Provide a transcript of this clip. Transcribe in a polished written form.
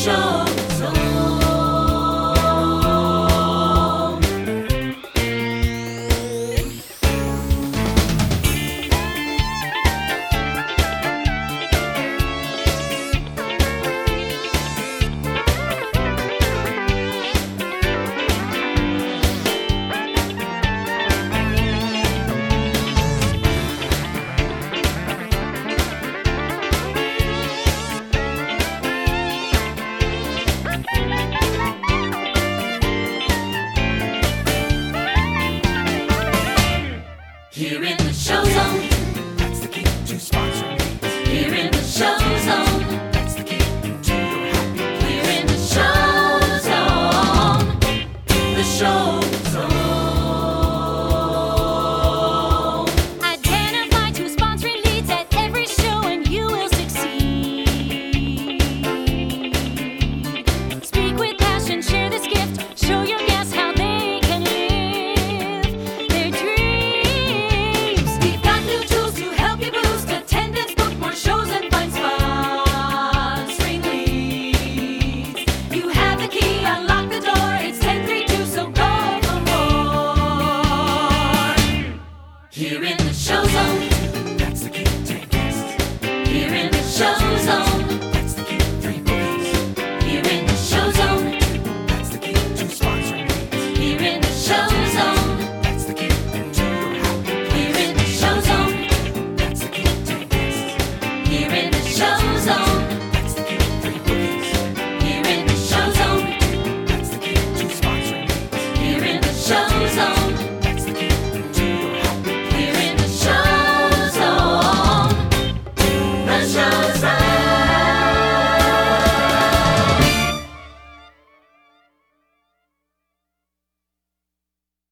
show zone. Here in the show zone, That's the key to sponsoring beats. here in the show zone, That's the key to your happy. here in the show zone, the show zone. Identify two sponsoring leads at every show and you will succeed. Speak with passion, share this gift, show your guests how they can live their dreams. We've got new tools to help you boost attendance, book more shows, and find sponsoring leads. You have the key, unlock the door. It's 1032, so go for more. Here in the show zone, That's the key to guests. here in the show zone, That's the key 3 bookies. here in the show zone, That's the key to sponsoring beats. here in the show zone, That's the key to your happy. here in the show zone, That's the key to guests. here in the show zone, That's the key 3 bookies. here in the show zone, That's the key to sponsoring beats. here in the show zone.